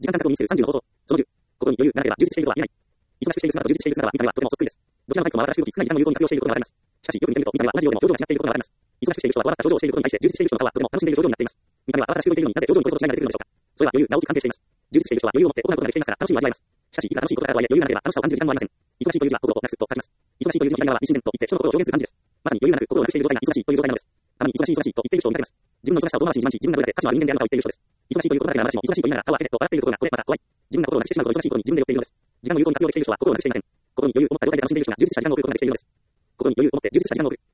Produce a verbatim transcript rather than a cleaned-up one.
時間間隔を意味するさんじゅうの方法。そのじゅう。心に余裕がなければ充実しているとは言えない。忙しくしている姿と充実している姿は見た目はとてもそっくりです。どちらのタイプも真新しい動き、常に時間を有効に活用していることがわかります。しかし、よく見てみると、見た目は同じようでも表情が違っていることがわかります。忙しくしている人は笑った表情をしていることに対して、充実している人の顔はとても楽しんでいる表情になっています。見た目は慌ただしく動いているのに、なぜ表情にこれほど違いが出てくるのでしょうか。それは余裕が大きく関係しています。充実している人は余裕を持って行うことができていますから、楽しみを味わえます。しかし、いくら楽しいことだとはいえ、余裕がなければ楽しさを感じる時間もありません。忙しいという字は心をなくすと書きます。忙しいという字の左側は一心伝といって、人の心を表現する漢字です。まさに余裕がなく心をなくしている状態が忙しいという状態なのです。たまに忙しい忙しいと言っている人を見かけます。自分の忙しさを遠回しに自慢し、自分がどれだけ価値のある人間であるのかを言っている人です。忙しいということだけが私も忙しいと言いながら顔を上げてと笑っていることがこれまた怖い。自分が心をなくしてしまうと忙しいことに自分で寄っているのです。時間を有効に活用できている人は心をなくしていません。心に余裕を持った状態で楽しんでいる人が充実した時間を送ることができているのです。心に余裕を持って充実した時間を送る。